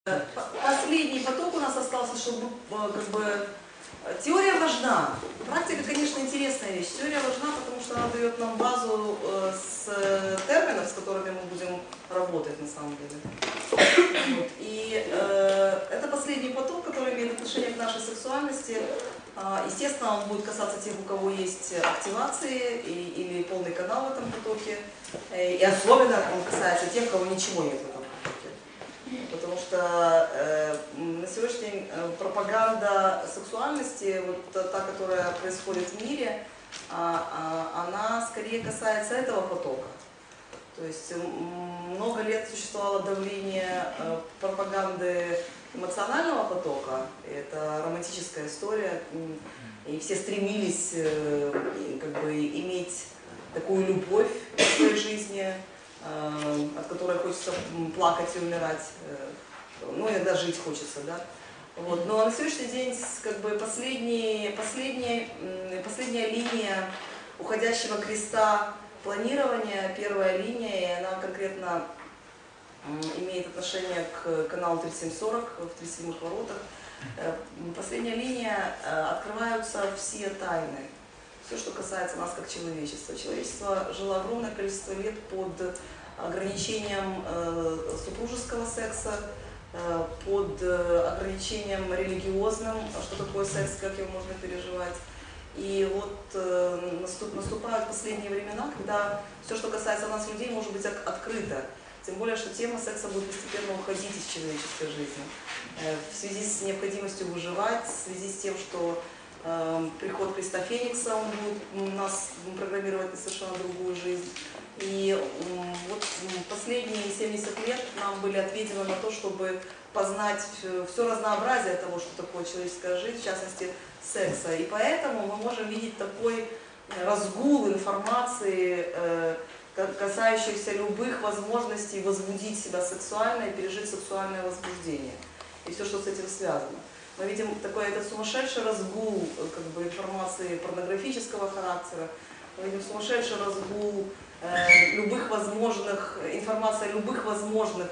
Последний поток у нас остался, чтобы как бы теория важна. Практика, конечно, интересная вещь. Теория важна, потому что она дает нам базу с терминов, с которыми мы будем работать на самом деле. Вот. И это последний поток, который имеет отношение к нашей сексуальности. Естественно, он будет касаться тех, у кого есть активации или полный канал в этом потоке. И особенно он касается тех, у кого ничего нет в этом потоке. Потому что на сегодняшний день пропаганда сексуальности, вот та, которая происходит в мире, она скорее касается этого потока. То есть много лет существовало давление пропаганды эмоционального потока, это романтическая история, и все стремились как бы иметь такую любовь в своей жизни, от которой хочется плакать и умирать, ну иногда жить хочется, да. Вот. Но на сегодняшний день как бы последняя линия уходящего креста планирования, первая линия, и она конкретно имеет отношение к каналу 3740 в 37-х воротах. Последняя линия, открываются все тайны, все, что касается нас как человечества. Человечество жило огромное количество лет под ограничением супружеского секса, под ограничением религиозным, что такое секс, как его можно переживать. И вот наступают последние времена, когда все, что касается нас, людей, может быть открыто. Тем более, что тема секса будет постепенно уходить из человеческой жизни. В связи с необходимостью выживать, в связи с тем, что приход Христа Феникса, он будет нас программировать на совершенно другую жизнь. И вот последние 70 лет нам были отведены на то, чтобы познать все разнообразие того, что такое человеческая жизнь, в частности секса. И поэтому мы можем видеть такой разгул информации, касающихся любых возможностей возбудить себя сексуально и пережить сексуальное возбуждение. И все, что с этим связано. Мы видим такой этот сумасшедший разгул как бы, информации порнографического характера, мы видим сумасшедший разгул любых возможных, информации о любых возможных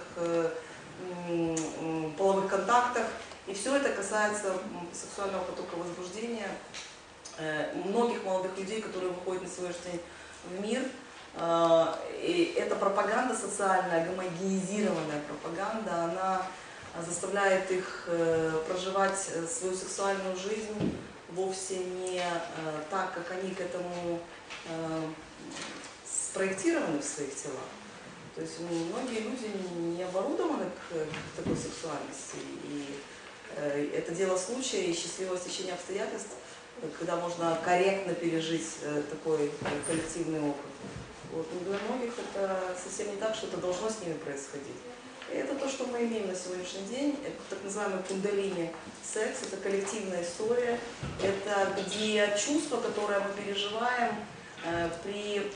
половых контактах. И все это касается сексуального потока возбуждения многих молодых людей, которые выходят на сегодняшний день в мир. И эта пропаганда социальная, гомогенизированная пропаганда, она заставляет их проживать свою сексуальную жизнь вовсе не так, как они к этому спроектированы в своих телах. То есть многие люди не оборудованы к такой сексуальности. И это дело случая и счастливого стечения обстоятельств, когда можно корректно пережить такой коллективный опыт. Вот. Но для многих это совсем не так, что это должно с ними происходить. И это то, что мы имеем на сегодняшний день. Это так называемый кундалини секс, это коллективная история. Это где чувства, которые мы переживаем при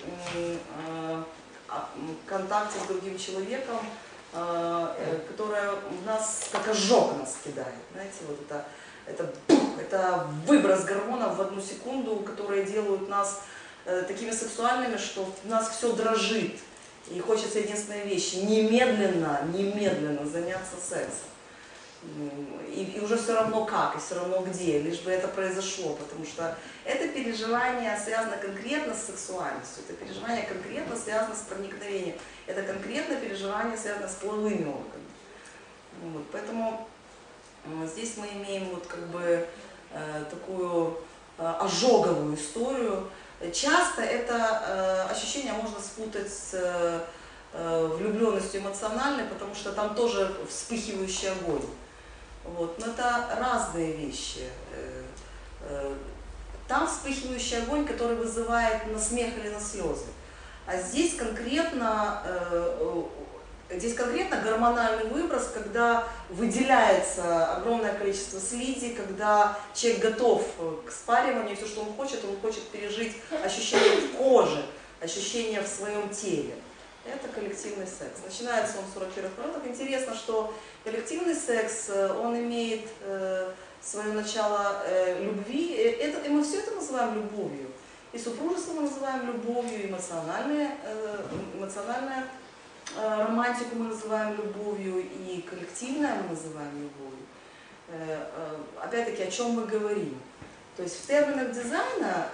контакте с другим человеком, которое в нас как ожог нас кидает. Знаете, вот это выброс гормонов в одну секунду, которые делают нас такими сексуальными, что в нас все дрожит. И хочется единственной вещи – немедленно заняться сексом. И уже все равно как, и все равно где, лишь бы это произошло, потому что это переживание связано конкретно с сексуальностью, это переживание конкретно связано с проникновением, это конкретно переживание связано с половыми органами. Вот, поэтому здесь мы имеем вот как бы такую ожоговую историю. Часто это ощущение можно спутать с влюбленностью эмоциональной, потому что там тоже вспыхивающий огонь. Вот. Но это разные вещи. Там вспыхивающий огонь, который вызывает на смех или на слезы. А здесь конкретно гормональный выброс, когда выделяется огромное количество слизи, когда человек готов к спариванию, все, что он хочет пережить ощущение в коже, ощущение в своем теле. Это коллективный секс. Начинается он в 41-х воротах. Интересно, что коллективный секс, он имеет свое начало любви, и мы все это называем любовью. И супружество мы называем любовью, эмоциональное романтику мы называем любовью и коллективное мы называем любовью. Опять-таки, о чем мы говорим? То есть в терминах дизайна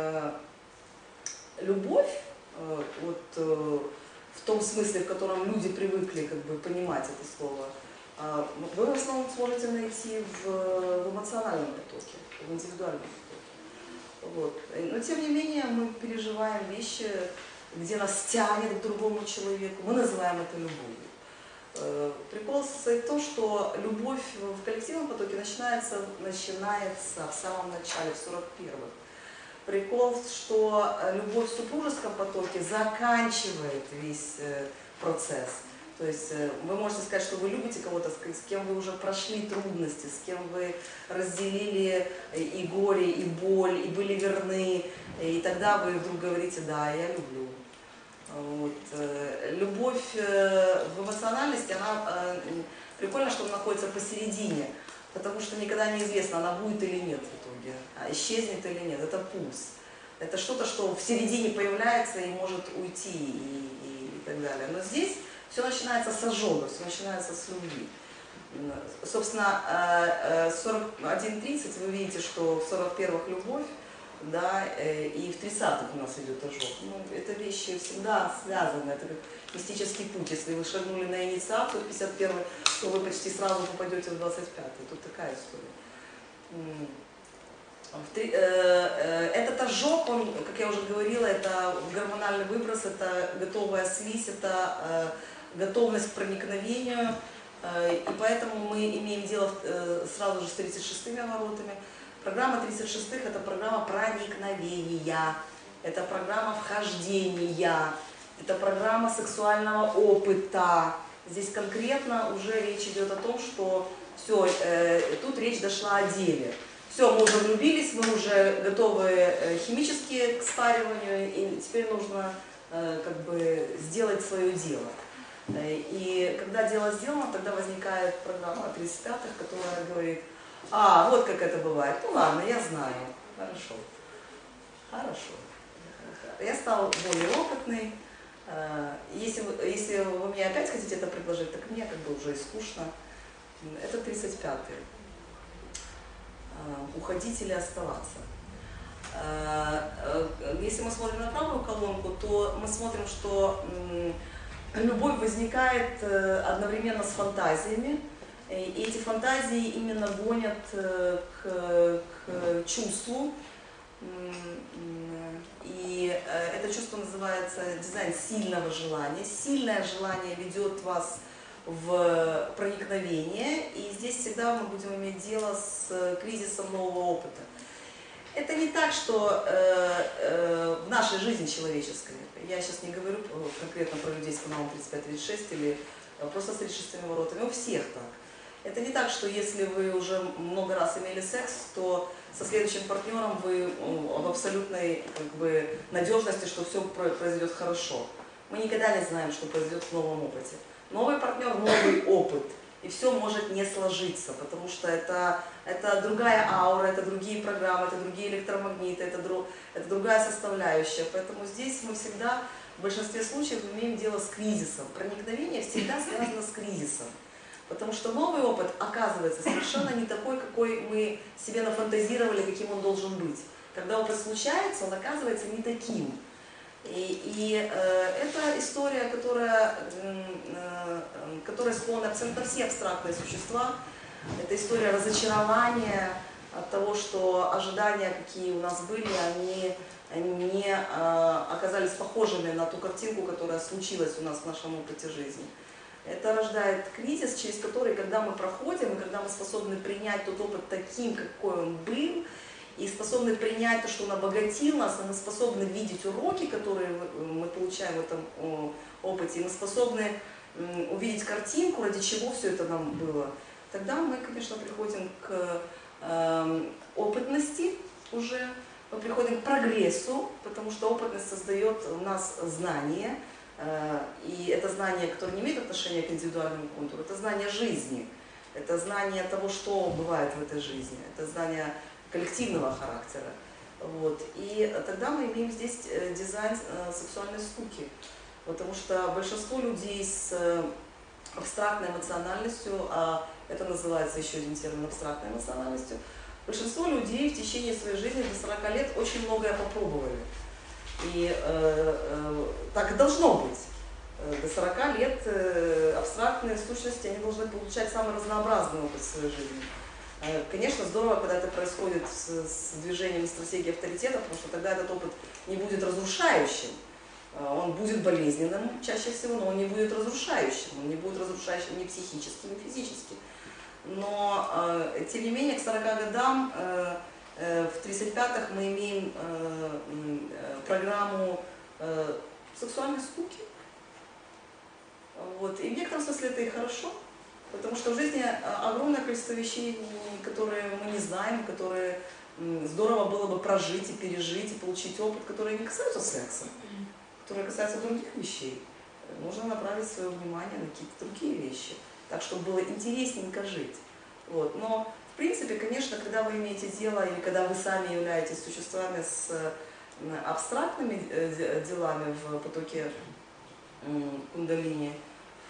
любовь, вот, в том смысле, в котором люди привыкли как бы понимать это слово, вы в основном сможете найти в эмоциональном потоке, в индивидуальном потоке. Вот. Но тем не менее мы переживаем вещи, где нас тянет к другому человеку, мы называем это любовью. Прикол состоит в том, что любовь в коллективном потоке начинается в самом начале, в 41-х. Прикол, что любовь в супружеском потоке заканчивает весь процесс. То есть вы можете сказать, что вы любите кого-то, с кем вы уже прошли трудности, с кем вы разделили и горе, и боль, и были верны, и тогда вы вдруг говорите: да, я люблю. Вот. Любовь в эмоциональности, она прикольно, что она находится посередине, потому что никогда неизвестно, она будет или нет в итоге, исчезнет или нет. Это пульс. Это что-то, что в середине появляется и может уйти и так далее. Но здесь все начинается с ожога, все начинается с любви. Собственно, 41-30 вы видите, что в 41-х любовь, да, и в 30-х у нас идет ожог. Ну, это вещи всегда связаны, это как мистический путь. Если вы шагнули на инициацию в 51-й, то вы почти сразу попадете в 25-й. Тут такая история. Этот ожог, он, как я уже говорила, это гормональный выброс, это готовая слизь, это готовность к проникновению. И поэтому мы имеем дело сразу же с 36-ми воротами. Программа 36-х – это программа проникновения, это программа вхождения, это программа сексуального опыта. Здесь конкретно уже речь идет о том, что все, тут речь дошла о деле. Все, мы уже влюбились, мы уже готовы химически к спариванию, и теперь нужно как бы сделать свое дело. И когда дело сделано, тогда возникает программа 35-х, которая говорит: а, вот как это бывает. Ну ладно, я знаю. Хорошо. Хорошо. Я стал более опытный. Если вы мне опять хотите это предложить, так мне как бы уже и скучно. Это 35-й. Уходить или оставаться. Если мы смотрим на правую колонку, то мы смотрим, что любовь возникает одновременно с фантазиями. И эти фантазии именно гонят к чувству. И это чувство называется дизайн сильного желания. Сильное желание ведет вас в проникновение. И здесь всегда мы будем иметь дело с кризисом нового опыта. Это не так, что в нашей жизни человеческой, я сейчас не говорю конкретно про людей с каналом 35-36 или просто с 36-ми воротами, у всех так. Это не так, что если вы уже много раз имели секс, то со следующим партнером вы в абсолютной как бы надежности, что все произойдет хорошо. Мы никогда не знаем, что произойдет в новом опыте. Новый партнер, новый опыт. И все может не сложиться, потому что это другая аура, это другие программы, это другие электромагниты, это другая составляющая. Поэтому здесь мы всегда, в большинстве случаев, имеем дело с кризисом. Проникновение всегда связано с кризисом. Потому что новый опыт оказывается совершенно не такой, какой мы себе нафантазировали, каким он должен быть. Когда опыт случается, он оказывается не таким. И это история, которая склонна абсолютно все абстрактные существа. Это история разочарования от того, что ожидания, какие у нас были, они не оказались похожими на ту картинку, которая случилась у нас в нашем опыте жизни. Это рождает кризис, через который, когда мы проходим, и когда мы способны принять тот опыт таким, какой он был, и способны принять то, что он обогатил нас, и мы способны видеть уроки, которые мы получаем в этом опыте, и мы способны увидеть картинку, ради чего все это нам было, тогда мы, конечно, приходим к опытности уже, мы приходим к прогрессу, потому что опытность создает у нас знание, и это знание, которое не имеет отношения к индивидуальному контуру, это знание жизни, это знание того, что бывает в этой жизни, это знание коллективного характера. Вот. И тогда мы имеем здесь дизайн сексуальной скуки. Потому что большинство людей с абстрактной эмоциональностью, а это называется еще один термин абстрактной эмоциональностью, большинство людей в течение своей жизни до 40 лет очень многое попробовали. И так и должно быть. До 40 лет абстрактные сущности, они должны получать самый разнообразный опыт в своей жизни. Конечно, здорово, когда это происходит с движением стратегии авторитета, потому что тогда этот опыт не будет разрушающим. Он будет болезненным чаще всего, но он не будет разрушающим. Он не будет разрушающим ни психически, ни физически. Но, тем не менее, к 40 годам, в 35-х мы имеем программу сексуальной скуки. Вот. И в некотором смысле это и хорошо, потому что в жизни огромное количество вещей, которые мы не знаем, которые здорово было бы прожить и пережить, и получить опыт, которые не касаются секса, которые касаются других вещей. Нужно направить свое внимание на какие-то другие вещи, так, чтобы было интересненько жить. Вот. Но, в принципе, конечно, когда вы имеете дело, или когда вы сами являетесь существами с абстрактными делами в потоке кундалини,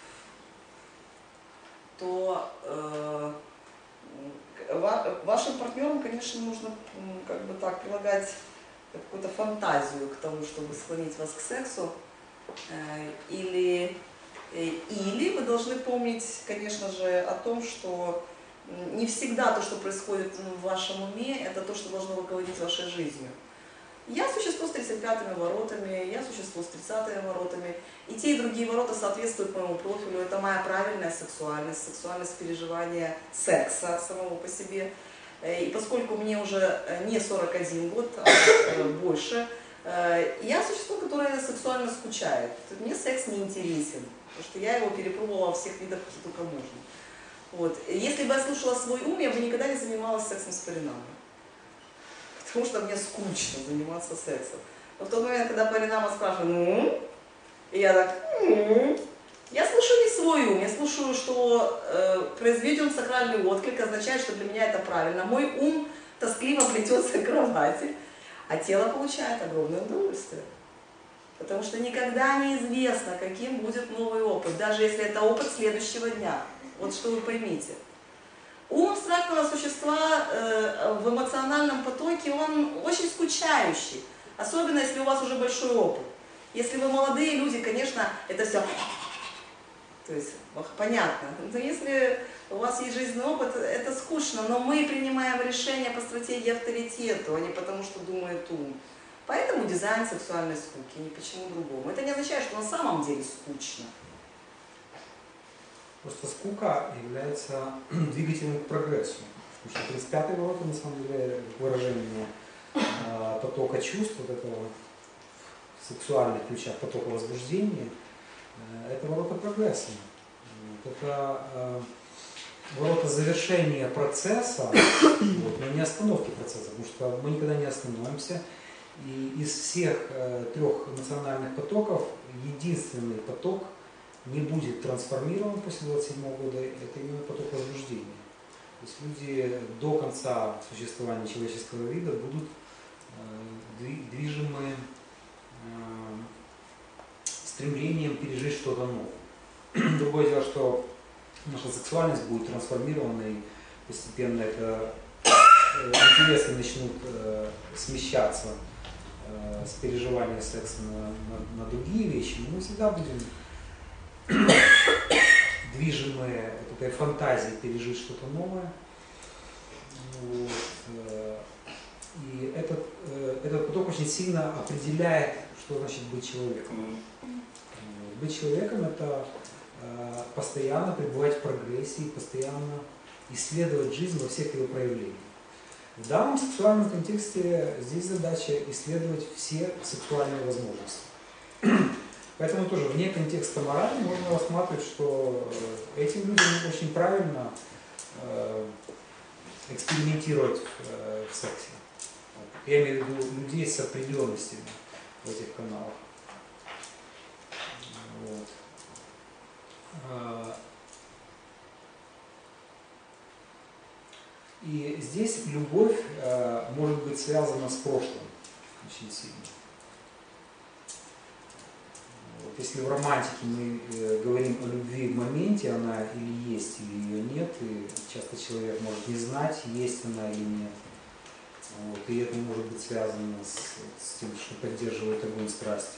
то вашим партнерам, конечно, нужно как бы так прилагать какую-то фантазию к тому, чтобы склонить вас к сексу. Или вы должны помнить, конечно же, о том, что не всегда то, что происходит в вашем уме, это то, что должно руководить вашей жизнью. Я существо с 35-ми воротами, я существо с 30-ми воротами, и те, и другие ворота соответствуют моему профилю. Это моя правильная сексуальность, сексуальность переживания секса самого по себе. И поскольку мне уже не 41 год, а больше, я существо, которое сексуально скучает. Мне секс не интересен, потому что я его перепробовала во всех видах, какие только можно. Вот. Если бы я слушала свой ум, я бы никогда не занималась сексом с Паринамой. Потому что мне скучно заниматься сексом. Но в тот момент, когда Паринама спрашивает, и я так, я слушаю не свой ум, я слушаю, что произведен сакральный отклик, означает, что для меня это правильно. Мой ум тоскливо плетется к кровати, а тело получает огромное удовольствие. Потому что никогда не известно, каким будет новый опыт, даже если это опыт следующего дня. Вот что вы поймите. Ум абстрактного существа в эмоциональном потоке, он очень скучающий. Особенно, если у вас уже большой опыт. Если вы молодые люди, конечно, это все, то есть, понятно. Но если у вас есть жизненный опыт, это скучно. Но мы принимаем решения по стратегии авторитету, а не потому, что думает ум. Поэтому дизайн сексуальной скуки, ни почему другому. Это не означает, что на самом деле скучно. Просто скука является двигателем к прогрессу. Потому что 35-й ворота, на самом деле, выражение потока чувств, вот этого сексуальных ключах, потока возбуждения, это ворота прогресса. Это ворота завершения процесса, вот, но не остановки процесса, потому что мы никогда не остановимся. И из всех трех эмоциональных потоков единственный поток не будет трансформирован после 27 года, это именно поток возбуждения. То есть люди до конца существования человеческого вида будут движимы стремлением пережить что-то новое. Другое дело, что наша сексуальность будет трансформирована, и постепенно это интересы начнут смещаться с переживания секса на другие вещи, но мы всегда будем движимые этой фантазией пережить что-то новое. Вот. И этот поток очень сильно определяет, что значит быть человеком. Быть человеком — это постоянно пребывать в прогрессии, постоянно исследовать жизнь во всех ее проявлениях. В данном сексуальном контексте здесь задача исследовать все сексуальные возможности. Поэтому тоже вне контекста морали можно рассматривать, что этим людям очень правильно экспериментировать в сексе. Я имею в виду людей с определенностями в этих каналах. Вот. И здесь любовь может быть связана с прошлым очень сильно. Вот. Вот. Если в романтике мы говорим о любви в моменте, она или есть, или ее нет, и часто человек может не знать, есть она или нет. Вот. И это может быть связано с тем, что поддерживает огонь страсти.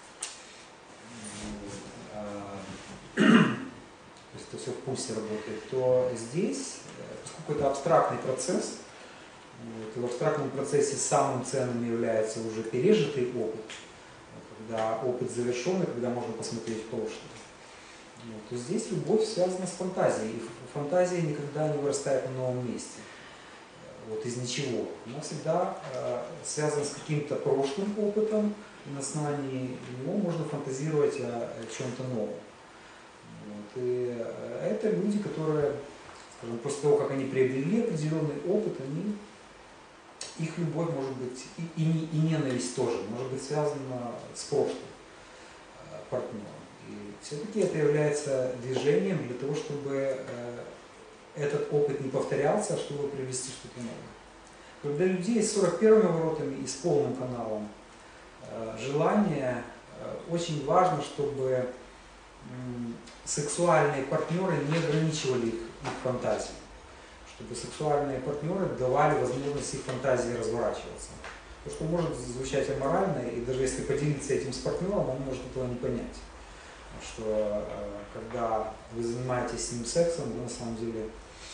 То есть это все в пульсе работает. То здесь, поскольку это абстрактный процесс, и в абстрактном процессе самым ценным является уже пережитый опыт, когда опыт завершен, и когда можно посмотреть в прошлое, то здесь любовь связана с фантазией. И фантазия никогда не вырастает на новом месте, из ничего. Она всегда связана с каким-то прошлым опытом, и на основании него можно фантазировать о чем-то новом. И это люди, которые, скажем, после того, как они приобрели определенный опыт, их любовь может быть, и ненависть тоже, может быть связана с прошлым партнером. И все-таки это является движением для того, чтобы этот опыт не повторялся, а чтобы привести что-то новое. Когда людей с 41-ми воротами и с полным каналом желания, очень важно, чтобы сексуальные партнеры не ограничивали их фантазию, чтобы сексуальные партнеры давали возможность их фантазии разворачиваться. То, что может звучать аморально, и даже если поделиться этим с партнером, он может этого не понять. Что когда вы занимаетесь с ним сексом, вы на самом деле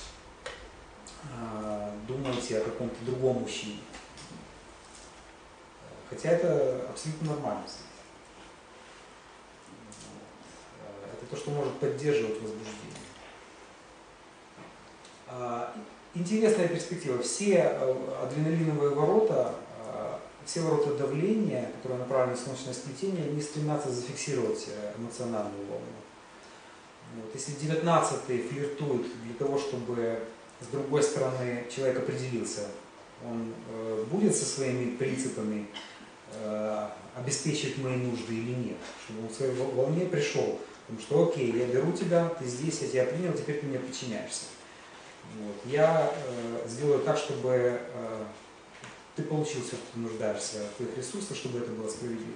думаете о каком-то другом мужчине. Хотя это абсолютно нормально. Это то, что может поддерживать возбуждение. Интересная перспектива. Все адреналиновые ворота, все ворота давления, которые направлены на солнечное сплетение, они стремятся зафиксировать эмоциональную волну. Если 19-й флиртует для того, чтобы с другой стороны человек определился, он будет со своими принципами обеспечивать мои нужды или нет, чтобы он в своей волне пришел, потому что окей, я беру тебя, ты здесь, я тебя принял, теперь ты мне подчиняешься. Я сделаю так, чтобы ты получил все, что ты нуждаешься в твоих ресурсах, чтобы это было справедливо.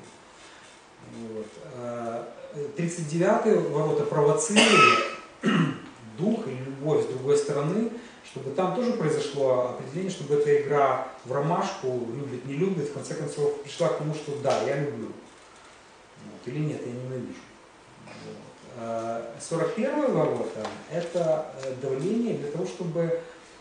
39-й ворота провоцируют дух или любовь с другой стороны, чтобы там тоже произошло определение, чтобы эта игра в ромашку, любит, не любит, в конце концов пришла к тому, что да, я люблю. Или нет, я ненавижу. 41-е ворота – это давление для того, чтобы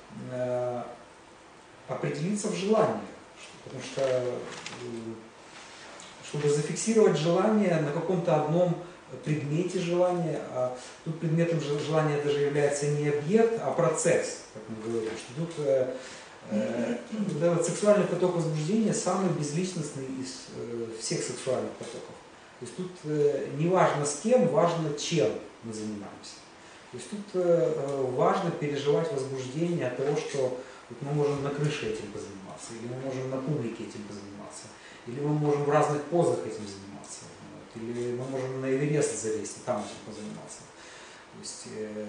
определиться в желании. Потому что, чтобы зафиксировать желание на каком-то одном предмете желания, а тут предметом желания даже является не объект, а процесс, как мы говорим, что тут сексуальный поток возбуждения самый безличностный из всех сексуальных потоков. То есть тут не важно с кем, важно чем мы занимаемся. То есть тут важно переживать возбуждение от того, что мы можем на крыше этим позаниматься, или мы можем на публике этим позаниматься, или мы можем в разных позах этим заниматься, или мы можем на Эверест залезть и там этим позаниматься. То есть,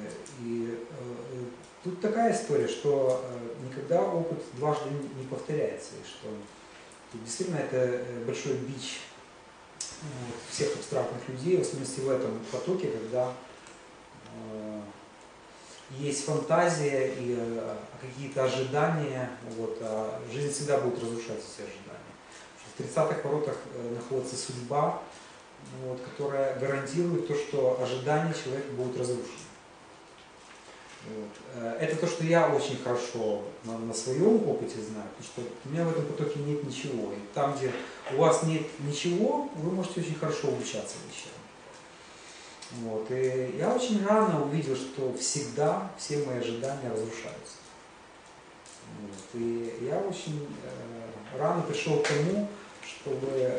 тут такая история, что никогда опыт дважды не повторяется, и что тут действительно это большой бич всех абстрактных людей, в особенности в этом потоке, когда есть фантазия и какие-то ожидания, а жизнь всегда будет разрушать эти ожидания. В 30-х воротах находится судьба, которая гарантирует то, что ожидания человека будут разрушены. Это то, что я очень хорошо на своем опыте знаю, потому что у меня в этом потоке нет ничего. И там, где у вас нет ничего, вы можете очень хорошо обучаться вещам. И я очень рано увидел, что всегда все мои ожидания разрушаются. И я очень рано пришел к тому, чтобы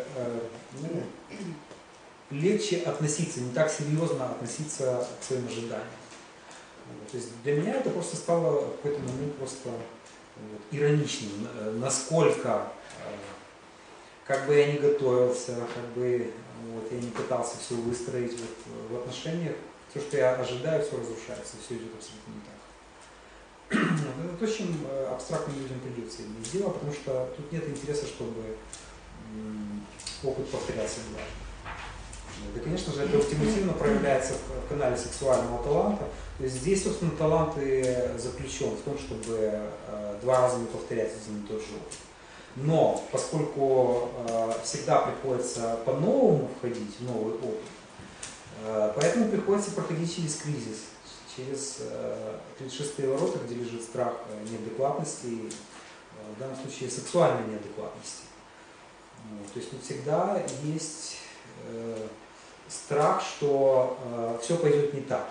легче относиться, не так серьезно относиться к своим ожиданиям. То есть для меня это просто стало в какой-то момент просто ироничным, насколько, как бы я ни готовился, как бы я не пытался все выстроить в отношениях, все, что я ожидаю, все разрушается, все идет абсолютно не так. Это то, с чем абстрактным людям придется иметь дело, потому что тут нет интереса, чтобы опыт повторялся дважды. И, конечно же, это ультимативно проявляется в канале сексуального таланта. То есть здесь, собственно, талант и заключен в том, чтобы два раза не повторять один и тот же опыт. Но поскольку всегда приходится по-новому входить в новый опыт, поэтому приходится проходить через кризис, через 36-е ворота, где лежит страх неадекватности, и, в данном случае сексуальной неадекватности. То есть тут всегда есть страх, что все пойдет не так.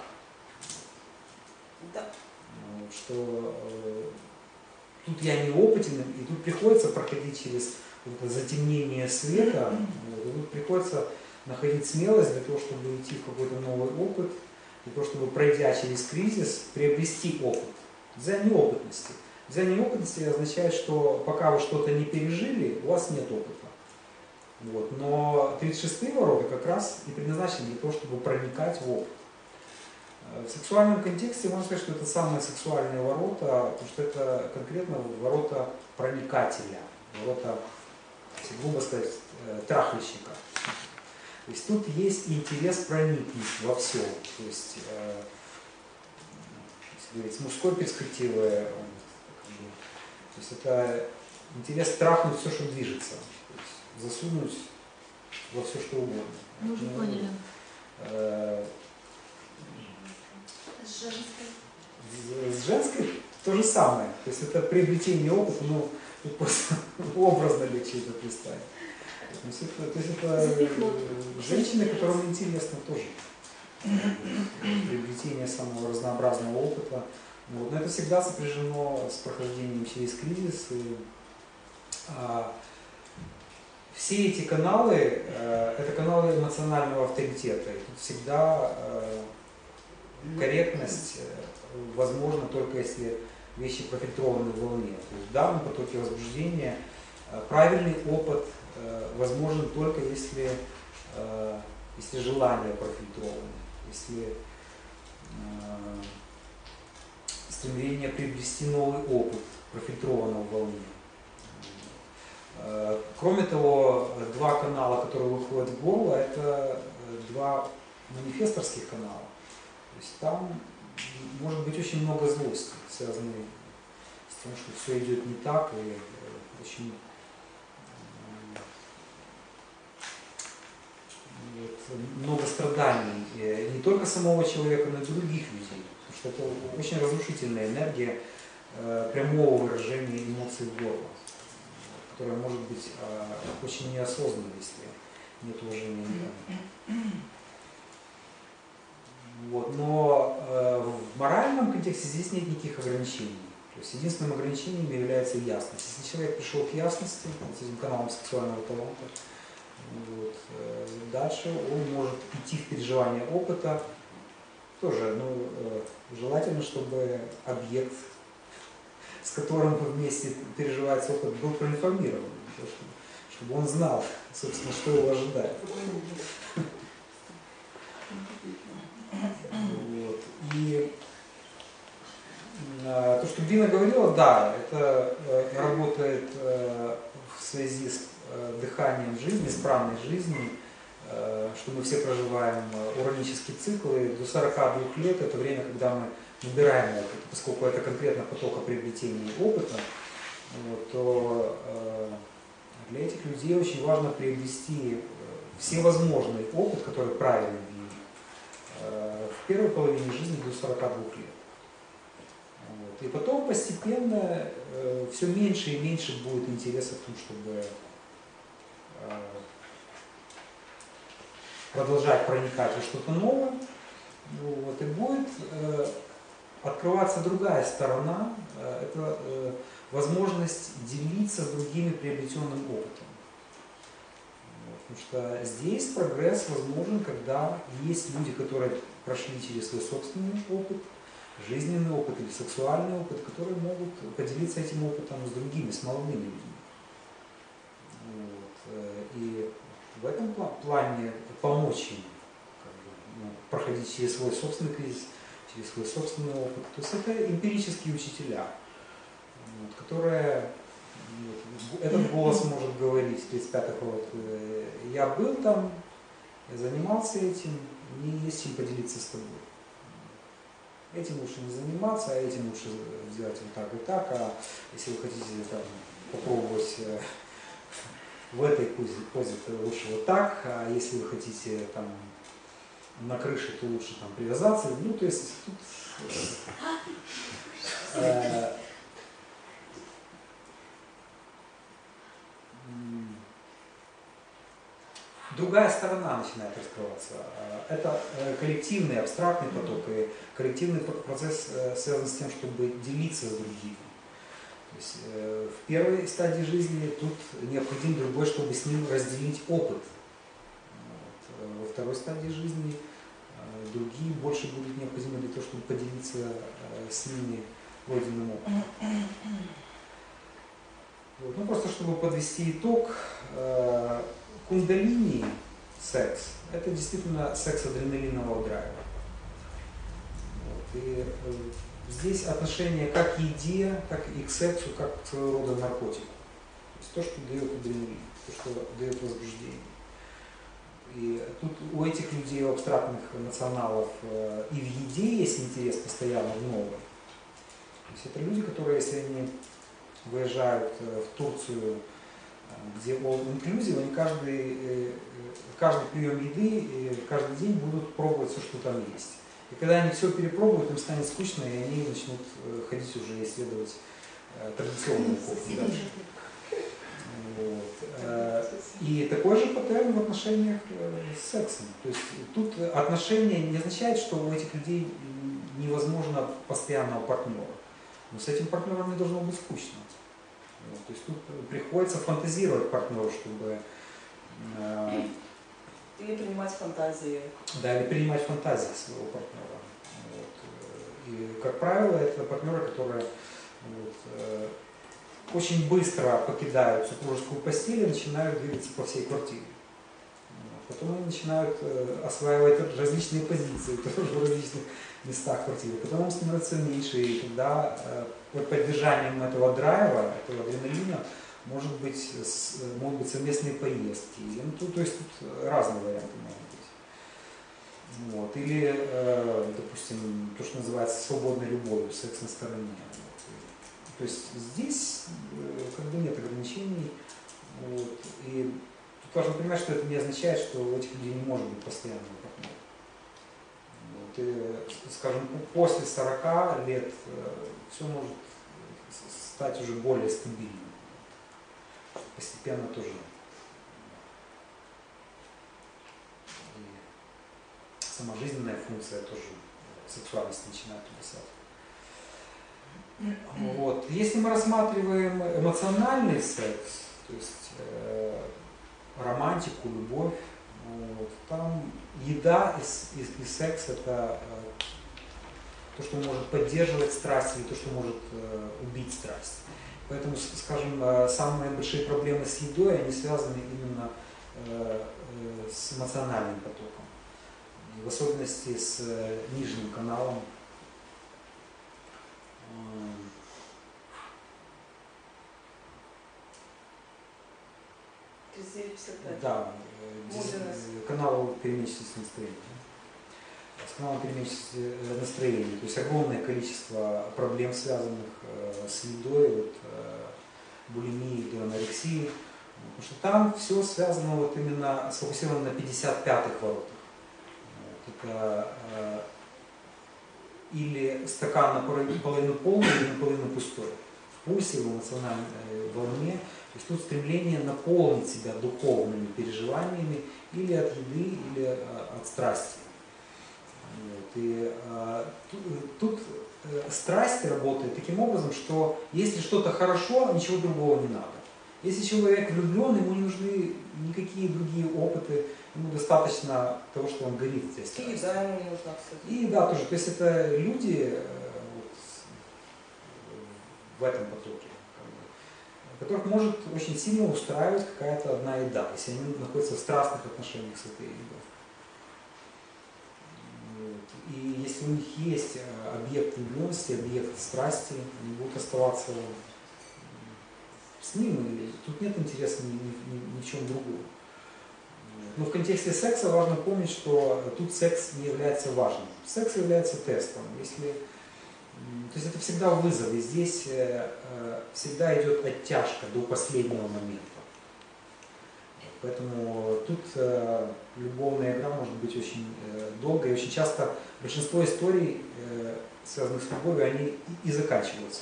Да. Что тут я неопытен, и тут приходится проходить через затемнение света, и тут приходится находить смелость для того, чтобы идти в какой-то новый опыт, для того, чтобы, пройдя через кризис, приобрести опыт. Дзен неопытности. Дзен неопытности означает, что пока вы что-то не пережили, у вас нет опыта. Вот. Но 36-е ворота как раз и предназначены для того, чтобы проникать в опыт. В сексуальном контексте можно сказать, что это самые сексуальные ворота, потому что это конкретно ворота проникателя, ворота, если грубо сказать, трахальщика. То есть тут есть интерес проникнуть во все. То есть, если говорить с мужской перспективы, то есть это интерес трахнуть все, что движется, то есть засунуть во все, что угодно. Мы уже поняли. С женской то же самое. То есть это приобретение опыта, ну, просто образно легче это представить. То есть это женщины, которым интересно тоже приобретение самого разнообразного опыта. Вот. Но это всегда сопряжено с прохождением через кризис. И, все эти каналы, это каналы эмоционального авторитета. И тут всегда корректность возможна только если вещи профильтрованы в волне. То есть в данном потоке возбуждения правильный опыт возможен только если желание профильтровано, если стремление приобрести новый опыт профильтровано в волне. Кроме того, два канала, которые выходят в горло, это два манифесторских канала. То есть там может быть очень много злости, связанной с тем, что все идет не так, и очень много страданий не только самого человека, но и других людей. Потому что это очень разрушительная энергия прямого выражения эмоций в горло, которая может быть очень неосознанной, если нет уважения. Вот. Но в моральном контексте здесь нет никаких ограничений. То есть единственным ограничением является ясность. Если человек пришел к ясности с этим каналом сексуального таланта, вот, дальше он может идти в переживание опыта. Тоже, желательно, чтобы объект, с которым вместе переживается опыт, был проинформирован, чтобы он знал, собственно, что его ожидает. Вот. И то, что Дина говорила, да, это работает в связи с дыханием жизни, с праной жизни, что мы все проживаем уранические циклы. До 42 лет это время, когда мы набираем опыт, поскольку это конкретно поток приобретения опыта, вот, то для этих людей очень важно приобрести всевозможный опыт, который правильный в первой половине жизни до 42 лет. Вот. И потом постепенно все меньше и меньше будет интереса в том, чтобы продолжать проникать во что-то новое. Вот. И будет открываться другая сторона, это возможность делиться с другими приобретенным опытом. Потому что здесь прогресс возможен, когда есть люди, которые прошли через свой собственный опыт, жизненный опыт или сексуальный опыт, которые могут поделиться этим опытом с другими, с молодыми людьми. Вот. И в этом плане помочь им проходить через свой собственный кризис, через свой собственный опыт. То есть это эмпирические учителя, которые этот голос может говорить 35-х вот, я был там, я занимался этим, мне есть чем поделиться с тобой. Этим лучше не заниматься, а этим лучше сделать вот так и так, а если вы хотите там, попробовать в этой позе, то лучше вот так, а если вы хотите там на крыше, то лучше там привязаться. Ну, то есть тут другая сторона начинает раскрываться. Это коллективный, абстрактный поток, и коллективный процесс связан с тем, чтобы делиться с другими. То есть, в первой стадии жизни тут необходим другой, чтобы с ним разделить опыт. Вот. Во второй стадии жизни другие больше будут необходимы для того, чтобы поделиться с ними пройденным опытом. Вот. Ну, просто чтобы подвести итог, кундалини секс – это действительно секс адреналинового драйва. Вот. И здесь отношение как к еде, так и к сексу, как к своего рода наркотику. То есть то, что дает адреналин, то, что дает возбуждение. И тут у этих людей, у абстрактных националов, и в еде есть интерес постоянно в новом. То есть это люди, которые, если они выезжают в Турцию, где all-inclusive, они каждый прием еды, каждый день будут пробовать все, что там есть. И когда они все перепробуют, им станет скучно, и они начнут ходить уже исследовать традиционную кухню дальше. Вот. И такой же паттерн в отношениях с сексом. То есть тут отношения не означает, что у этих людей невозможно постоянного партнера. Но с этим партнером не должно быть скучно. Вот. То есть тут приходится фантазировать партнеру, чтобы... Или принимать фантазии. Да, или принимать фантазии своего партнера. Вот. И, как правило, это партнеры, которые вот, очень быстро покидают супружескую постель и начинают двигаться по всей квартире. Вот. Потом они начинают осваивать различные позиции тоже в различных местах квартиры. Потом им становится меньше, и тогда под поддержанием этого драйва, этого адреналина, могут быть совместные поездки. Ну, то есть тут разные варианты могут быть. Вот. Или, допустим, то, что называется свободной любовью, секс на стороне. Вот. То есть здесь как бы нет ограничений. Вот. И тут важно понимать, что это не означает, что у этих людей не может быть постоянного партнера. Вот. И, скажем, после 40 лет все может стать уже более стабильным. Постепенно тоже. И сама жизненная функция тоже сексуальность начинает угасать. Вот. Если мы рассматриваем эмоциональный секс, то есть романтику, любовь, вот, там еда и секс это то, что может поддерживать страсть, или то, что может убить страсть. Поэтому, скажем, самые большие проблемы с едой, они связаны именно с эмоциональным потоком. И в особенности с нижним каналом. Да, канал переменчивости настроения. С каналом переменчивости настроения. То есть огромное количество проблем, связанных с едой, вот, булимией или анорексией. Потому что там все связано вот именно, сфокусировано на 55-х воротах. Вот, это или стакан наполовину полный, или наполовину пустой. В пульсе, в эмоциональной волне. То есть тут стремление наполнить себя духовными переживаниями или от еды, или от страсти. Вот. И тут страсть работает таким образом, что если что-то хорошо, ничего другого не надо. Если человек влюблен, ему не нужны никакие другие опыты, ему достаточно того, что он горит здесь. И да, ему не нужна, кстати. И да, тоже. То есть это люди вот, в этом потоке, которых может очень сильно устраивать какая-то одна еда, если они находятся в страстных отношениях с этой едой. Вот. И если у них есть объект влюбленности, объект страсти, они будут оставаться с ним, и тут нет интереса ни в чем другом. Но в контексте секса важно помнить, что тут секс не является важным. Секс является тестом. То есть это всегда вызов, и здесь всегда идет оттяжка до последнего момента. Поэтому тут любовная игра может быть очень долгой. И очень часто большинство историй, связанных с любовью, они и заканчиваются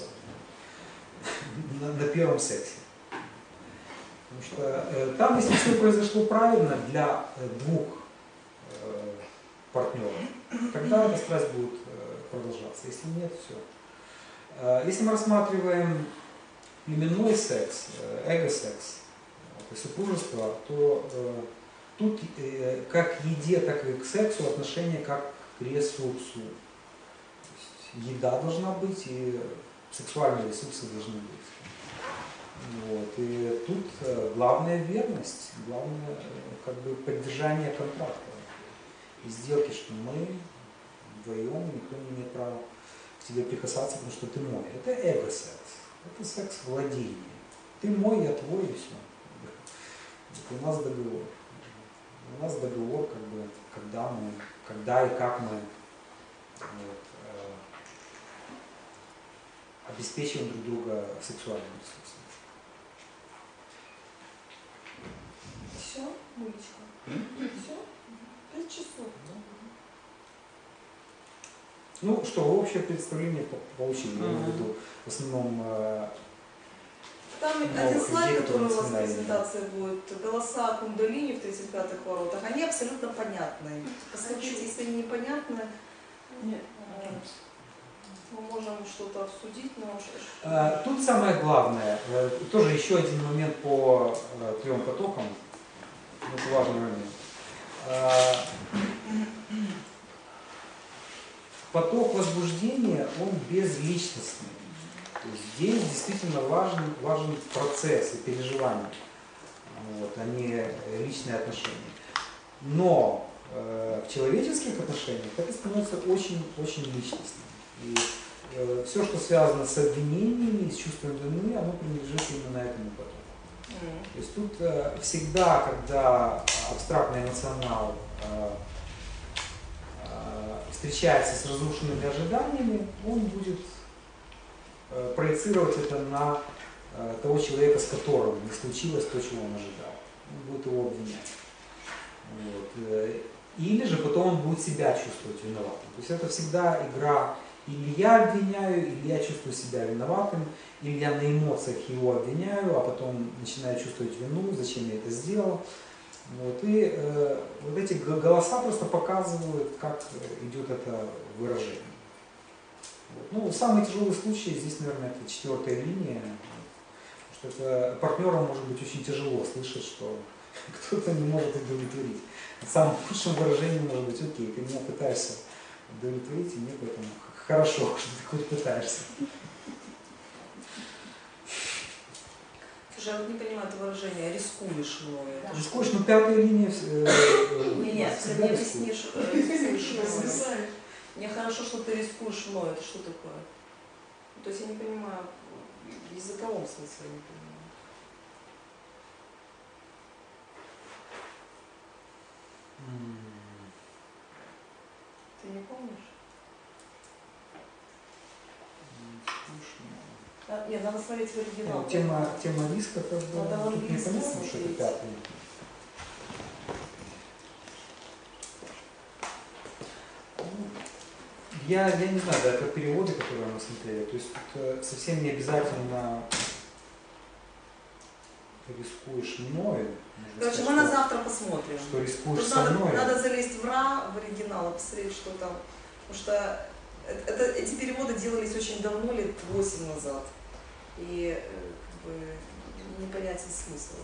на первом сексе. Потому что там, если все произошло правильно для двух партнеров, тогда эта страсть будет продолжаться. Если нет, все. Если мы рассматриваем племенной секс, эго-секс, супружество, то тут как к еде, так и к сексу отношение как к ресурсу. То есть еда должна быть и сексуальные ресурсы должны быть. Вот. И тут главная верность, главное как бы поддержание контракта и сделки, что мы вдвоем, никто не имеет права к тебе прикасаться, потому что ты мой. Это эго-секс, это секс владения. Ты мой, я твой, и все. Это у нас договор. У нас договор, как бы, когда и как мы обеспечиваем друг друга сексуальным ресурсом. Все, Мулечка? Все? 5 часов. Ну что, вы общее представление получили, я имею в виду, в основном там один слайд, который у вас в презентации будет, голоса кундалини в 35-х воротах, они абсолютно понятны. Посмотрите, если они непонятны, мы можем что-то обсудить, но... Тут самое главное, тоже еще один момент по 3 потокам, это важный момент. Поток возбуждения, он безличностный. То есть здесь действительно важен процесс и переживание, а не личные отношения. Но в человеческих отношениях это становится очень личностным. И все, что связано с обвинениями, с чувством вины, оно принадлежит именно этому потоку. То есть тут всегда, когда абстрактный эмоционал встречается с разрушенными ожиданиями, он будет проецировать это на того человека, с которым не случилось то, чего он ожидал. Он будет его обвинять. Вот. Или же потом он будет себя чувствовать виноватым. То есть это всегда игра, или я обвиняю, или я чувствую себя виноватым, или я на эмоциях его обвиняю, а потом начинаю чувствовать вину, зачем я это сделал. Вот. И вот эти голоса просто показывают, как идет это выражение. Вот. Ну, самый тяжелый случай здесь, наверное, это 4-я линия. Потому что это партнерам может быть очень тяжело слышать, что кто-то не может удовлетворить. Самым худшим выражением может быть: окей, ты меня пытаешься удовлетворить, и мне поэтому хорошо, что ты хоть пытаешься. Слушай, я вот не понимаю это выражение, рискуешь мною. Рискуешь, но 5-я линия... Нет, ты мне объяснишь, рискуешь мною. Мне хорошо, что ты рискуешь мною. Это что такое? То есть я не понимаю, в языковом смысле не понимаю. Ты не помнишь? Нет, надо смотреть в оригинал. Тема риска, как бы, тут не понятно, что это 5-я. Я не знаю, да, это переводы, которые мы смотрели. То есть тут совсем не обязательно рискуешь мною. Короче, мы на завтра посмотрим. Что рискуешь тут со мной. Надо залезть в оригинал, посмотреть, что там. Потому что эти переводы делались очень давно, лет 8 назад. И как бы непонятен смысл.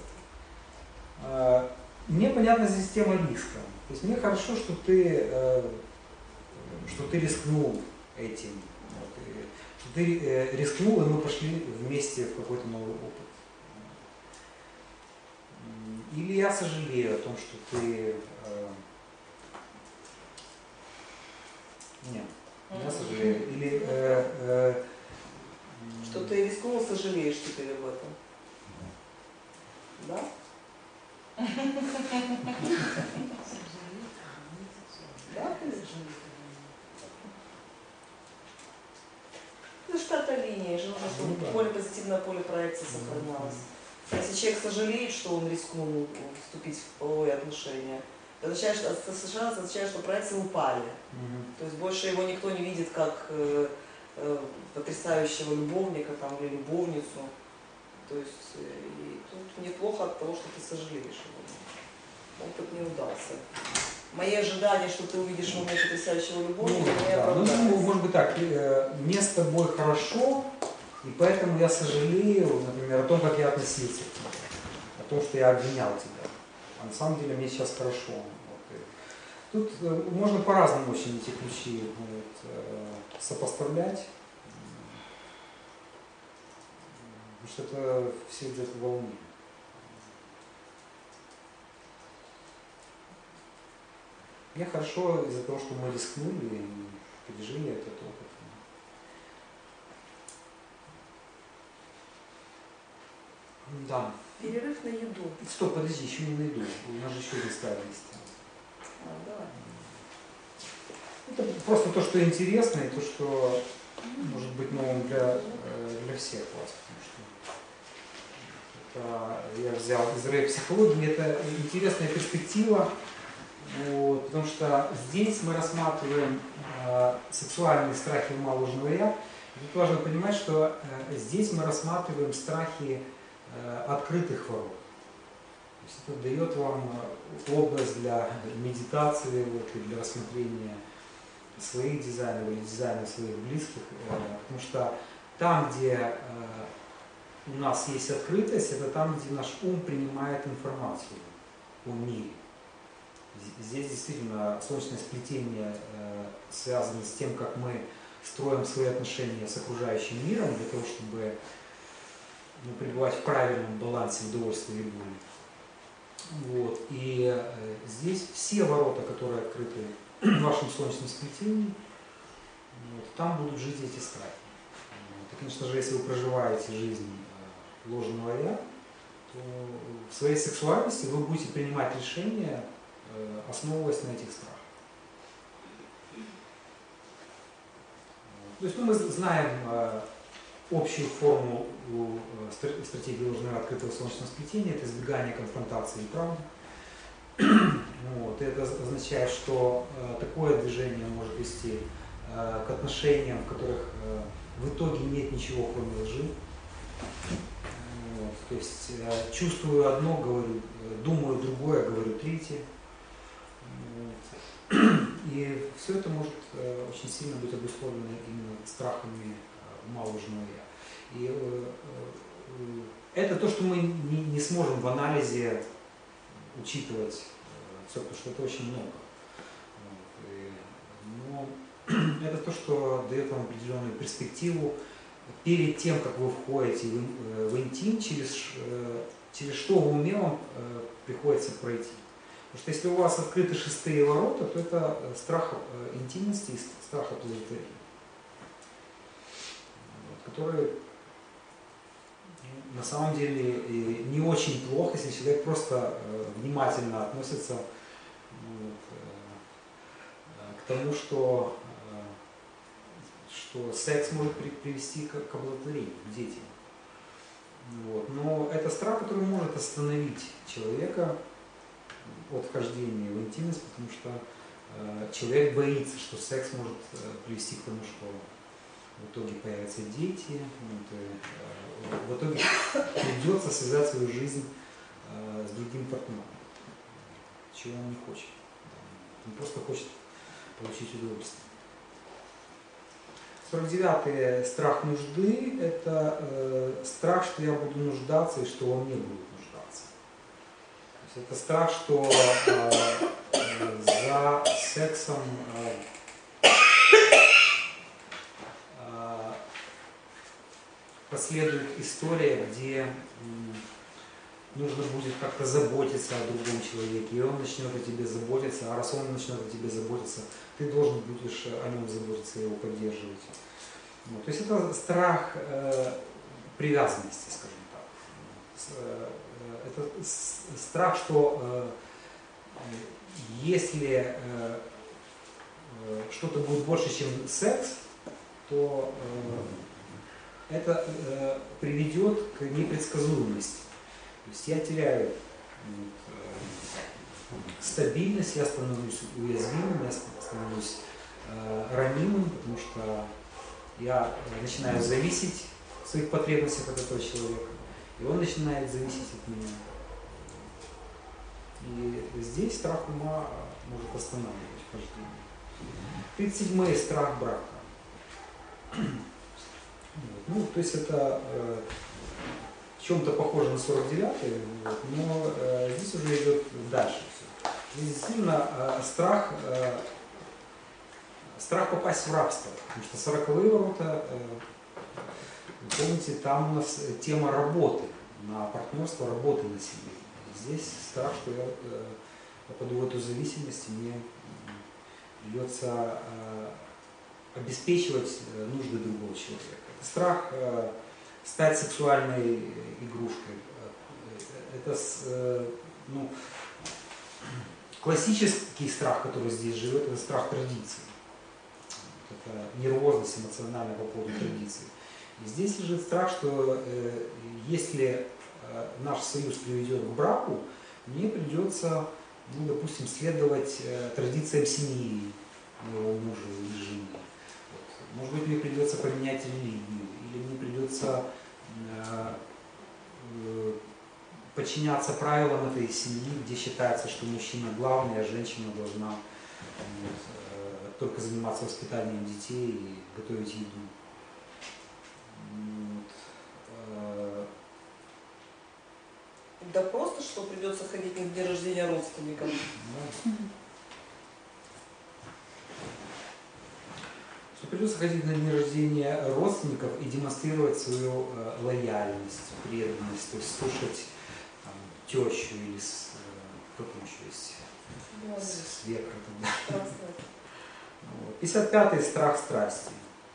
Мне понятна здесь тема риска. То есть мне хорошо, что ты рискнул этим. Вот, что ты рискнул, и мы пошли вместе в какой-то новый опыт. Или я сожалею о том, что ты... Нет, я сожалею. Или... Что ты рискнул, сожалеешь теперь об этом. Да? Да, конечно. Это же пятая линия, же нужно, чтобы поле позитивное поле проекции сохранялось. Если человек сожалеет, что он рискнул вступить в половые отношения, это означает, что проекции упали. То есть больше его никто не видит как потрясающего любовника там, или любовницу. То есть и тут неплохо от того, что ты сожалеешь. Опыт не удался. Мои ожидания, что ты увидишь во мне потрясающего любовника, не оправдались. Ну, может быть так, мне с тобой хорошо, и поэтому я сожалею, например, о том, как я относился к тебе, о том, что я обвинял тебя. А на самом деле мне сейчас хорошо. Вот. Тут можно по-разному очень эти ключи сопоставлять, потому что это все идет в волне. Мне хорошо из-за того, что мы рискнули и пережили этот опыт. Да. Перерыв на еду. Стоп, подожди, еще не на еду. У нас же еще один слайд есть. Давай. Это просто то, что интересно, и то, что может быть новым для всех вас. Потому что это я взял из рэп-психологии, это интересная перспектива. Вот, потому что здесь мы рассматриваем сексуальные страхи ума ложного я. И тут важно понимать, что здесь мы рассматриваем страхи открытых ворот. То есть это дает вам область для медитации, вот, и для рассмотрения своих дизайнов или дизайна своих близких. Потому что там, где у нас есть открытость, это там, где наш ум принимает информацию о мире. Здесь действительно солнечное сплетение связано с тем, как мы строим свои отношения с окружающим миром для того, чтобы пребывать в правильном балансе удовольствия и боли. Вот. И здесь все ворота, которые открыты в вашем солнечном сплетении, вот, там будут жить эти страхи. Вот. И, конечно же, если вы проживаете жизнь ложного я, то в своей сексуальности вы будете принимать решения, основываясь на этих страхах. То есть мы знаем общую форму стратегии ложного открытого солнечного сплетения, это избегание конфронтации и правды. Вот. И это означает, что такое движение может вести к отношениям, в которых в итоге нет ничего, кроме лжи. Вот. То есть чувствую одно, говорю, думаю другое, говорю третье. Вот. И все это может очень сильно быть обусловлено именно страхами ума ложного я. И это то, что мы не сможем в анализе учитывать все, потому что это очень много. Вот. Но это то, что дает вам определенную перспективу перед тем, как вы входите в интим, через что в уме вам приходится пройти. Потому что если у вас открыты шестые ворота, то это страх интимности и страх оплодотворения, который на самом деле не очень плохо, если человек просто внимательно относится к тому, что секс может привести к оплодотворению, к детям. Вот. Но это страх, который может остановить человека от вхождения в интимность, потому что человек боится, что секс может привести к тому, что в итоге появятся дети, в итоге придется связать свою жизнь с другим партнером, чего он не хочет. Он просто хочет получить удовольствие. 49-й страх нужды – это страх, что я буду нуждаться и что во мне будут нуждаться. То есть это страх, что за сексом последует история, где нужно будет как-то заботиться о другом человеке, и он начнет о тебе заботиться, а раз он начнет о тебе заботиться, ты должен будешь о нем заботиться и его поддерживать. Вот. То есть это страх привязанности, скажем так. Это это страх, что если что-то будет больше, чем секс, то это приведет к непредсказуемости. То есть я теряю стабильность, я становлюсь уязвимым, я становлюсь ранимым, потому что я начинаю зависеть в своих потребностях от этого человека, и он начинает зависеть от меня. И здесь страх ума может останавливать вхождение. 37-й страх брака. Ну, то есть это в чем-то похоже на 49-й, но здесь уже идет дальше все. Здесь действительно страх попасть в рабство, потому что 40-е ворота, помните, там у нас тема работы, на партнерство, работы на себе. Здесь страх, что я попаду в эту зависимость, и мне придется обеспечивать нужды другого человека. Это страх стать сексуальной игрушкой. Это классический страх, который здесь живет, это страх традиции. Это нервозность эмоциональная по поводу традиции. И здесь лежит страх, что если наш союз приведет к браку, мне придется, ну, допустим, следовать традициям семьи моего мужа или жены. Вот. Может быть, мне придется поменять религию, или мне придется подчиняться правилам этой семьи, где считается, что мужчина главный, а женщина должна только заниматься воспитанием детей и готовить еду. Да просто, что придется ходить на день рождения родственникам. Да. Что придется ходить на день рождения родственников и демонстрировать свою лояльность, преданность, то есть слушать там, тещу или кто там еще есть, свекра. 55-й страх страсти.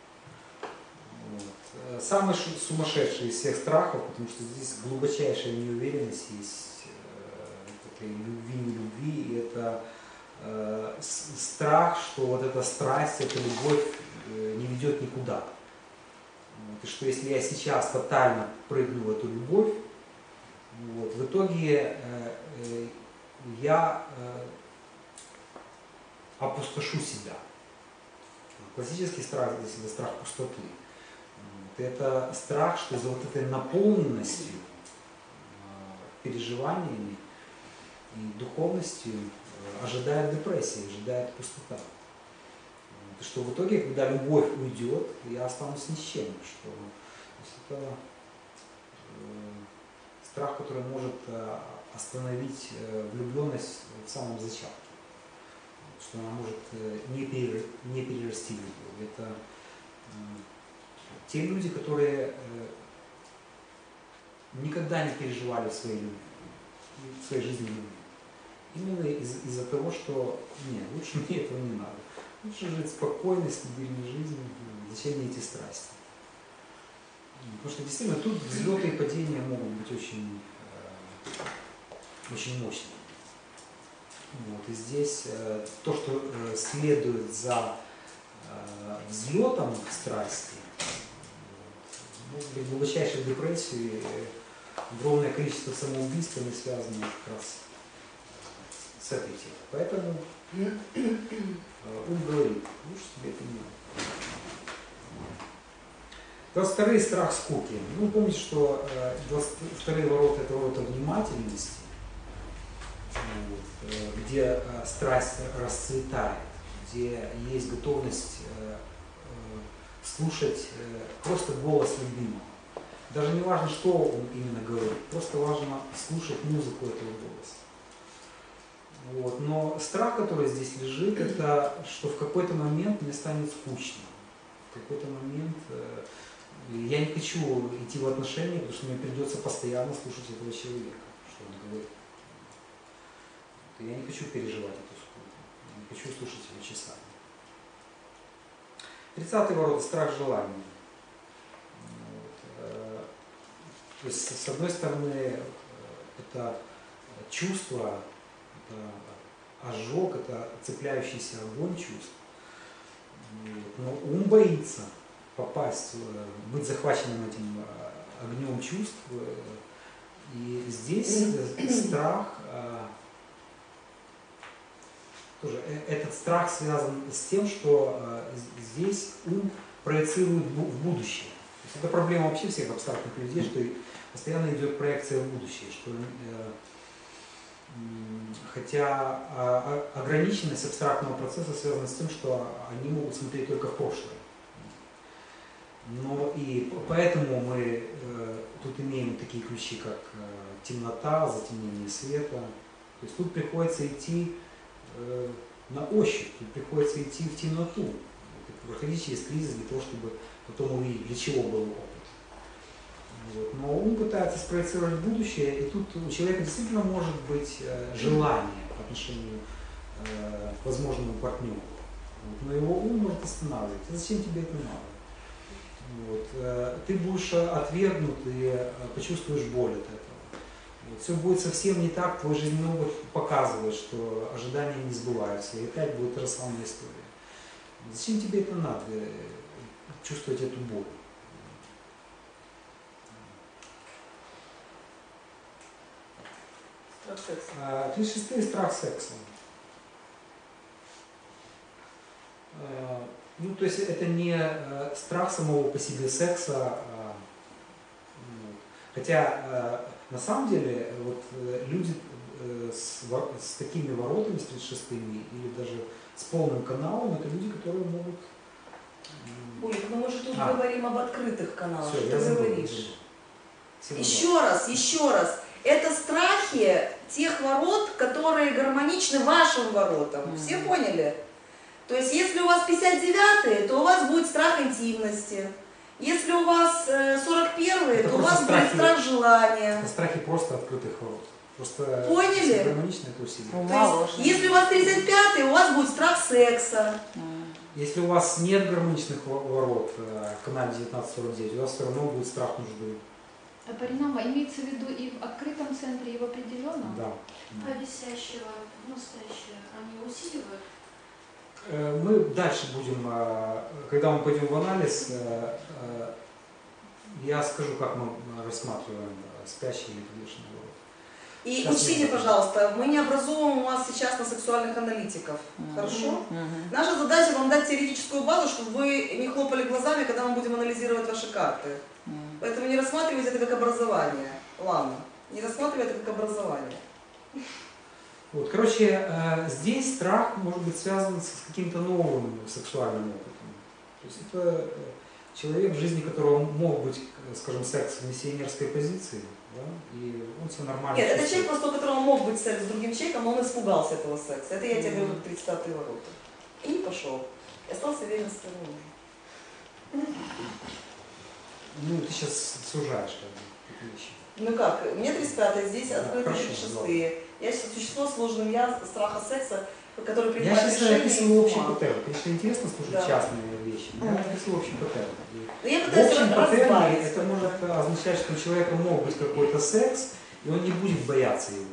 Вот. Самый сумасшедший из всех страхов, потому что здесь глубочайшая неуверенность есть этой любви, и это страх, что вот эта страсть, эта любовь не ведет никуда. Вот. И что если я сейчас тотально прыгну в эту любовь, вот, в итоге я опустошу себя. Классический страх здесь это страх пустоты. Это страх, что за вот этой наполненностью, переживаниями и духовностью ожидает депрессия, ожидает пустота. Что в итоге, когда любовь уйдет, я останусь ни с чем. Что, то есть это страх, который может остановить влюбленность в самом зачатке. Что она может не перерасти в любовь. Это те люди, которые никогда не переживали в своей любви, в своей жизни любви. Именно из-за того, что нет, лучше мне этого не надо. Лучше жить спокойной, стабильной жизнью. Зачем мне эти страсти? Потому что действительно тут взлеты и падения могут быть очень, очень мощными. Вот. И здесь то, что следует за взлетом страсти, может быть глубочайшей депрессией, огромное количество самоубийств, они связаны как раз с этой темой. Поэтому ум говорит, лучше себе это не надо. 22-й страх скуки. Ну, помните, что 22-й ворот это ворота внимательности, вот, где страсть расцветает, где есть готовность слушать просто голос любимого. Даже не важно, что он именно говорит, просто важно слушать музыку этого голоса. Вот. Но страх, который здесь лежит, это что в какой-то момент мне станет скучно. В какой-то момент я не хочу идти в отношения, потому что мне придется постоянно слушать этого человека, что он говорит. Я не хочу переживать эту скуку, я не хочу слушать его часами. 30-й ворот – страх желания. Вот. То есть, с одной стороны, это чувство, это ожог, это цепляющийся огонь чувств. Но ум боится попасть, быть захваченным этим огнем чувств. И здесь страх, тоже этот страх связан с тем, что здесь ум проецирует в будущее. То есть это проблема вообще всех абстрактных людей, что постоянно идет проекция в будущее, что хотя ограниченность абстрактного процесса связана с тем, что они могут смотреть только в прошлое. Но и поэтому мы тут имеем такие ключи, как темнота, затемнение света. То есть тут приходится идти на ощупь, тут приходится идти в темноту, проходить через кризис для того, чтобы потом увидеть, для чего был опыт. Вот. Но ум пытается спроецировать будущее, и тут у человека действительно может быть желание по отношению к возможному партнеру. Вот. Но его ум может останавливать. А зачем тебе это надо? Вот. Ты будешь отвергнут и почувствуешь боль от этого. Вот. Все будет совсем не так, твой жизненный опыт показывает, что ожидания не сбываются, и опять будет та же самая история. Зачем тебе это надо, чувствовать эту боль? Страх секса. 36 страх секса. Ну, то есть это не страх самого по себе секса, хотя на самом деле вот люди с такими воротами, с 36-ми, или даже с полным каналом, это люди, которые могут... Олег, ну мы же тут говорим об открытых каналах. Все, что ты говоришь? Еще раз. Это страхи тех ворот, которые гармоничны вашим воротам. Все поняли? То есть, если у вас 59-й, то у вас будет страх интимности. Если у вас 41-й, то у вас будет страх желания. Это страхи просто открытых ворот. Просто поняли? Гармонично это усилие. То есть, если у вас 35-й, у вас будет страх секса. Если у вас нет гармоничных ворот в канале 1949, у вас все равно будет страх нужды. А паринама имеется в виду и в открытом центре, и в определенном? Да. А висящего, настоящее, они усиливают? Мы дальше будем, когда мы пойдем в анализ, я скажу, как мы рассматриваем спящие или подвешенные ворота. И Сейчас учтите, пожалуйста, мы не образовываем вас сейчас на сексуальных аналитиков. Хорошо? Наша задача вам дать теоретическую базу, чтобы вы не хлопали глазами, когда мы будем анализировать ваши карты. Поэтому не рассматривайте это как образование. Ладно, не рассматривайте это как образование. Вот, короче, здесь страх может быть связан с каким-то новым сексуальным опытом. То есть это человек, в жизни которого мог быть, скажем, секс в миссионерской позиции, да, и он все нормально. Нет, это человек, просто у которого мог быть секс с другим человеком, но он испугался этого секса. Это я тебе говорю, 35-е ворота. И не пошел. И остался верен своему мужу. Ну, ты сейчас сужаешь как бы эти вещи. Ну как, мне 35-е, здесь открыты 36-е. Я сейчас существо с сложным я, страха секса, который принимает решение. Я сейчас описываю общий паттерн. Конечно, интересно слушать частные вещи, но я описываю общий паттерн. В общем паттерне это может означать, что у человека мог быть какой-то секс, и он не будет бояться его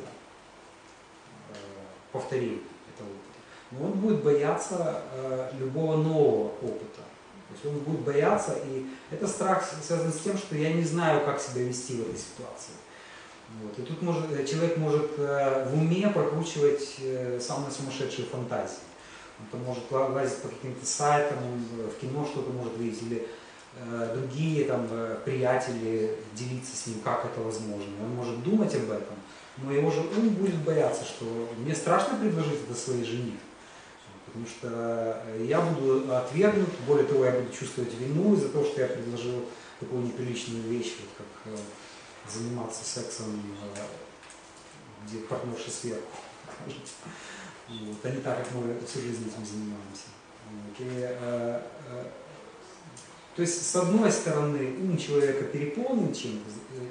повторения этого опыта. Но он будет бояться любого нового опыта. То есть он будет бояться, и это страх связан с тем, что я не знаю, как себя вести в этой ситуации. Вот. И тут человек может в уме прокручивать самые сумасшедшие фантазии. Он там может лазить по каким-то сайтам, он в кино что-то может видеть, или другие там, приятели делиться с ним, как это возможно. Он может думать об этом, но его же ум будет бояться, что мне страшно предложить это своей жене. Потому что я буду отвергнут, более того, я буду чувствовать вину из-за того, что я предложил такую неприличную вещь, вот как заниматься сексом, где партнерша сверху. Вот, а не так, как мы всю жизнь этим занимаемся. Вот. И, то есть, с одной стороны, ум человека переполнен чем-то,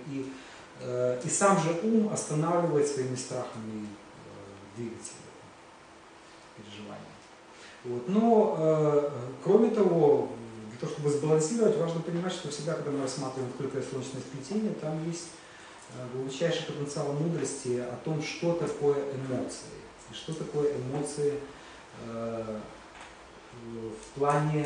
и сам же ум останавливает своими страхами двигатель переживания. Вот. Но, кроме того, для того, чтобы сбалансировать, важно понимать, что всегда, когда мы рассматриваем открытое солнечное сплетение, там есть глубочайший потенциал мудрости о том, что такое эмоции. И что такое эмоции в плане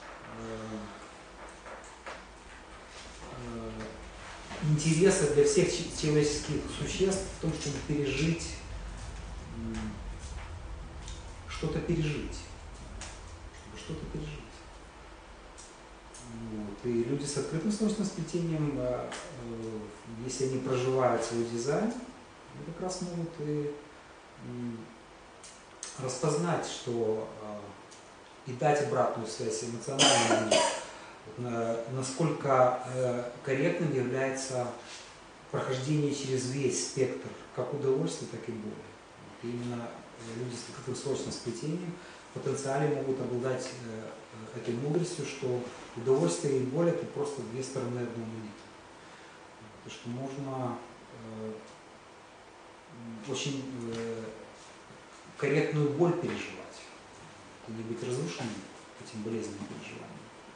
интереса для всех человеческих существ в том, чтобы пережить, что-то пережить. Чтобы что-то пережить. Вот. И люди с открытым солнечным сплетением, если они проживают свой дизайн, они как раз могут и распознать, что и дать обратную связь эмоциональную, насколько корректным является прохождение через весь спектр как удовольствия, так и боли. И именно люди с открытым солнечным сплетением в потенциале могут обладать этой мудростью, что удовольствие и боль — это просто две стороны одной монеты. То, что можно очень корректную боль переживать и не быть разрушенным этим болезненным переживанием.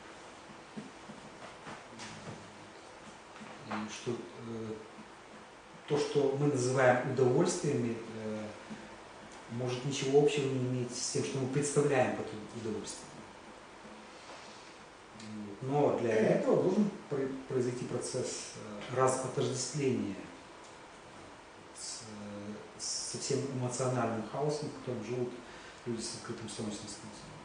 И что то, что мы называем удовольствиями, может ничего общего не иметь с тем, что мы представляем под удовольствием. Но для этого должен произойти процесс отождествления со всем эмоциональным хаосом, в котором живут люди с открытым солнечным сплетением.